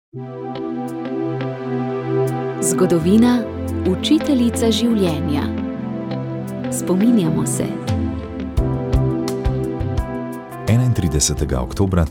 Zgodovina, učiteljica življenja. Spominjamo se. 31. oktobra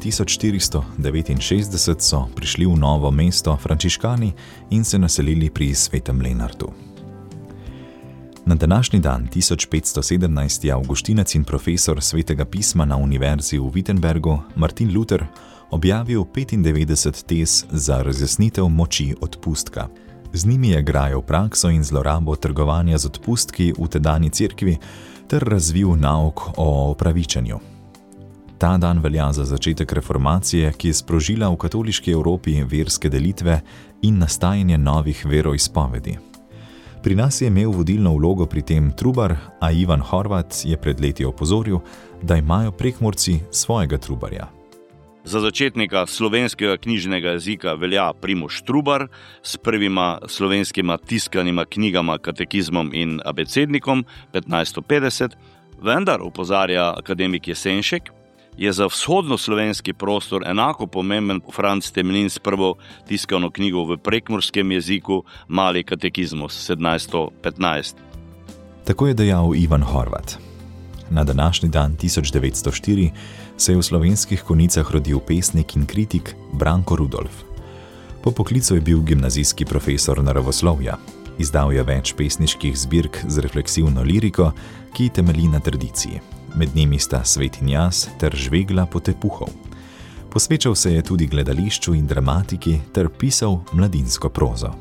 1469 so prišli v Novo mesto frančiškani in se naselili pri Svetem Lenartu. Na današnji dan 1517 je avguštinec in profesor svetega pisma na univerzi v Wittenbergu Martin Luther objavil 95 tez za razjasnitev moči odpustka. Z njimi je grajal prakso in zlorabo trgovanja z odpustki v tedanji cerkvi ter razvil nauk o opravičenju. Ta dan velja za začetek reformacije, ki je sprožila v katoliški Evropi verske delitve in nastajanje novih veroizpovedi. Pri nas je imel vodilno vlogo pri tem Trubar, a Ivan Horvat je pred leti opozoril, da imajo Prekmurci svojega Trubarja. Za začetnika slovenskega knjižnega jezika velja Primož Trubar s prvima slovenskima tiskanima knjigama Katekizmom in abecednikom 1550, vendar, opozarja akademik Jesenšek, je za vzhodnoslovenski prostor enako pomemben Franc Temelin s prvo tiskano knjigo v prekmurskem jeziku Mali katekizmus 1715. Tako je dejal Ivan Horvat. Na današnji dan 1904 se je v Slovenskih Konjicah rodil pesnik in kritik Branko Rudolf. Po poklicu je bil gimnazijski profesor naravoslovja. Izdal je več pesniških zbirk z refleksivno liriko, ki temelji na tradiciji. Med njimi sta Svet in jaz ter Žvegla Potepuhov. Posvečal se je tudi gledališču in dramatiki ter pisal mladinsko prozo.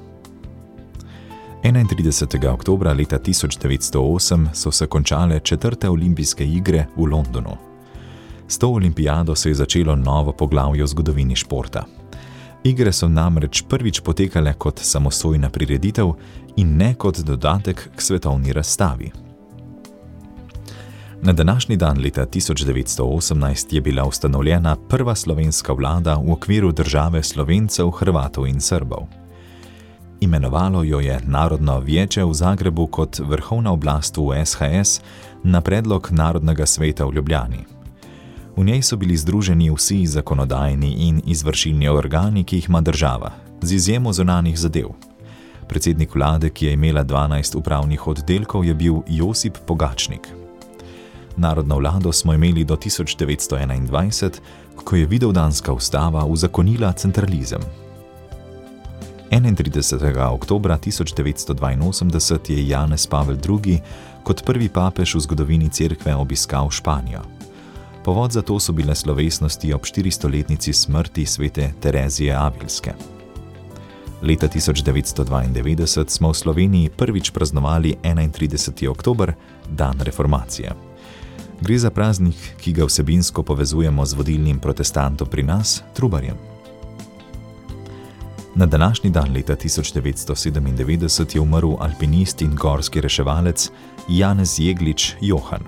31. oktobra leta 1908 so se končale 4. olimpijske igre v Londonu. S to olimpijado se je začelo novo poglavje v zgodovini športa. Igre so namreč prvič potekale kot samostojna prireditev in ne kot dodatek k svetovni razstavi. Na današnji dan leta 1918 je bila ustanovljena prva slovenska vlada v okviru države Slovencev, Hrvatov in Srbov. Imenovalo jo je Narodno vijeće v Zagrebu kot vrhovna oblast v SHS na predlog Narodnega sveta v Ljubljani. V njej so bili združeni vsi zakonodajni in izvršilni organi, ki jih ima država, z izjemo zunanjih zadev. Predsednik vlade, ki je imela 12 upravnih oddelkov, je bil Josip Pogačnik. Narodno vlado smo imeli do 1921, ko je vidovdanska ustava uzakonila centralizem. 31. oktobra 1982 je Janez Pavel II. Kot prvi papež v zgodovini cerkve obiskal Španijo. Povod za to so bile slovesnosti ob 400-letnici smrti svete Terezije Avilske. Leta 1992 smo v Sloveniji prvič praznovali 31. oktober, dan reformacije. Gre za praznik, ki ga vsebinsko povezujemo z vodilnim protestantom pri nas, Trubarjem. Na današnji dan leta 1997 je umrl alpinist in gorski reševalec Janez Jeglič Johan.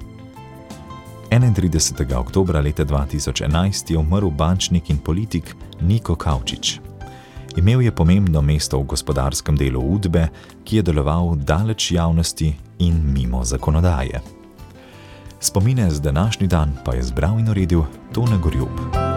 31. oktobra leta 2011 je umrl bančnik in politik Niko Kavčič. Imel je pomembno mesto v gospodarskem delu Udbe, ki je deloval daleč javnosti in mimo zakonodaje. Spomine z današnji dan pa je zbral in uredil Tone Gorjup.